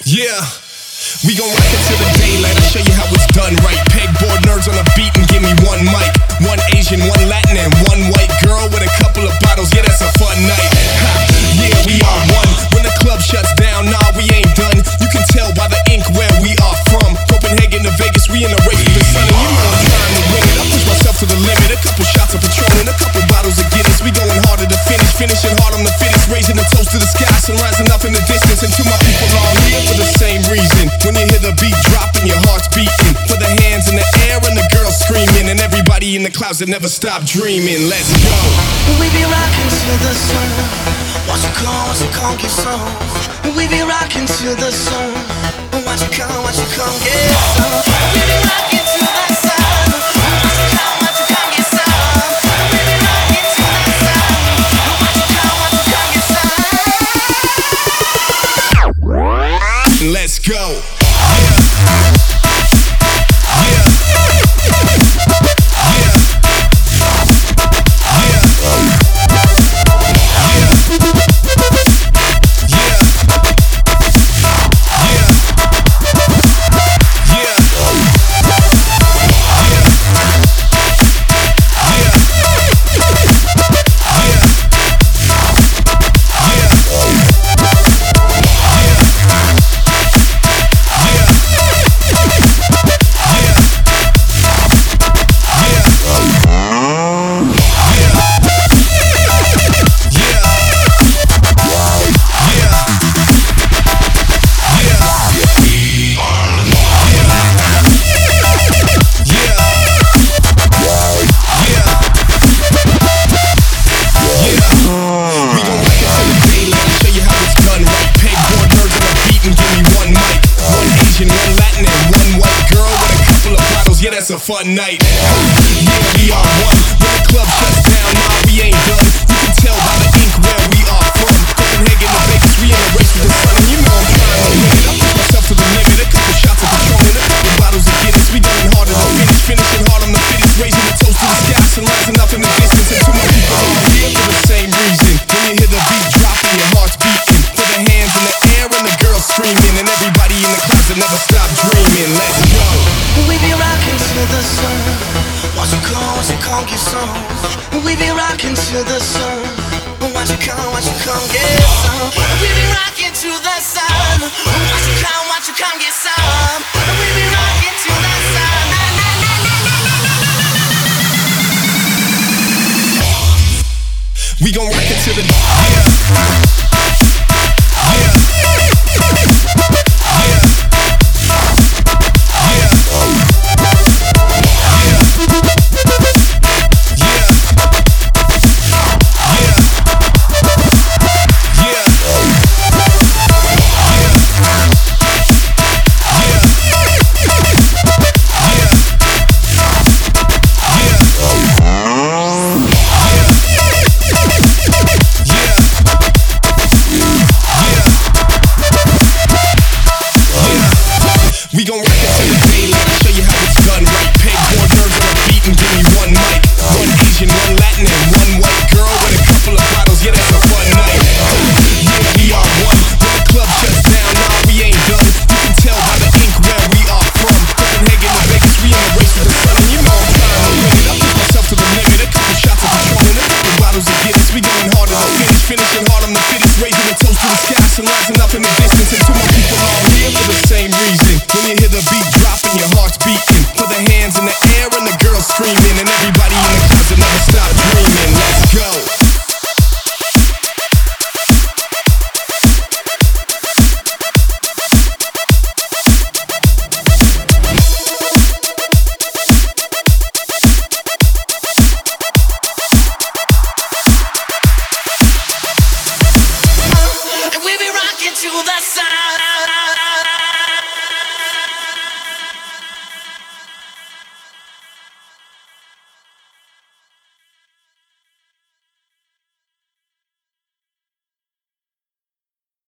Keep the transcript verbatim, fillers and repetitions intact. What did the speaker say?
Yeah, we gon' rock it till the daylight. I'll show you how it's done right. Pegboard nerds on a beat and give me one mic. One Asian, one Latin, and one white girl with a couple of bottles. Yeah, that's a fun night. Ha, yeah, we are one. When the club shuts down, nah, we ain't done. You can tell by the ink where we are from. Copenhagen to Vegas, we in a race to the sun. And you know I'm trying to win it. I push myself to the limit. A couple shots of Patron and a couple bottles of Guinness. We going harder to finish, finishing hard on the finish. Raising a toast to the sky, sun rising up in the distance. And to my people all here for the same reason. When you hear the beat dropping, your heart's beating. Put the hands in the air and the girls screaming. And everybody in the clouds that never stop dreaming. Let's go. We be rocking to the sun. Watch you come, watch you come get some. We be rocking to the sun. Watch you come, watch you come get some. We be rocking to the sun. Watch you come, watch you come get some. We be rocking to the sun. Watch you come, watch you come get some. Let's go. Yeah, that's a fun night. Yeah, we are one. When the club shuts down, nah, we ain't done. You can tell by the ink where we are from. Copenhagen to Vegas, we in a race with the sun. And you know I'm trying to win it. I push myself to the limit. A couple shots of Patron and a couple bottles of Guinness. We going harder to finish, finishing hard on the finish. Raising a toast to the sky, sun rising up in the distance. And to my people over here for the same reason. When you hear the beat dropping, your heart's beating. Put the hands in the air and the girls screaming. And everybody in the clouds that never stop dreaming. Let's go. We be rocking to the sun. Watch you come, watch you come get some. We be rocking to the sun. Watch you come, watch you come get some. We be rocking to the sun. Watch you come, watch you come get some. We be rocking to the sun. We gon' rock it to the yeah.